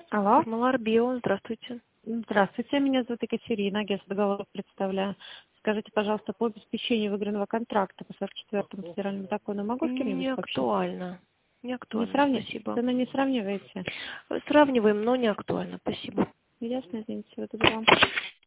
Алло. Формулар Био, здравствуйте. Здравствуйте, меня зовут Екатерина, агентство договоров представляю. Скажите, пожалуйста, по обеспечению выигранного контракта по 44-му федеральному закону могу с Не кем-нибудь пообщаться? актуально. Не Не актуально, сравниваете? спасибо. Цены не сравниваете? Сравниваем, но не актуально, спасибо. Ясно, извините, всего доброго.